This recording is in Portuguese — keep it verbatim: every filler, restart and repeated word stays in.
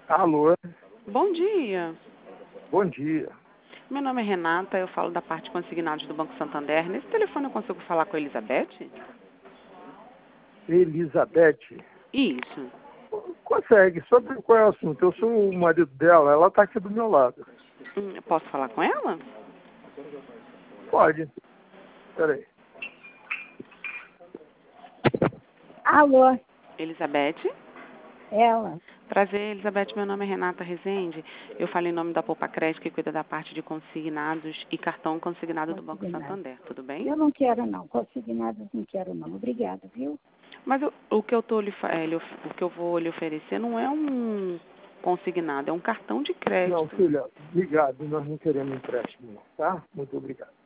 Alô, Bom dia. bom dia. Meu nome é Renata, eu falo da parte consignados do Banco Santander. Nesse telefone eu consigo falar com a Elizabeth? Elizabeth, Isso. consegue. Sobre qual é o assunto? Eu sou o marido dela, ela está aqui do meu lado. Hum, posso falar com ela? Pode. Peraí. Alô, Elizabeth? ela. Prazer, Elizabeth. Meu nome é Renata Rezende. Eu falo em nome da Poupa Crédito, que cuida da parte de consignados e cartão consignado do Banco Consignado. Santander. Tudo bem? Eu não quero não, consignados não quero não. Obrigada, viu? Mas eu- o, que eu tô lhe, fa- eh, lhe of- o que eu vou lhe oferecer não é um consignado, é um cartão de crédito. Não, filha, obrigado. Nós não queremos empréstimo, não, tá? Muito obrigado.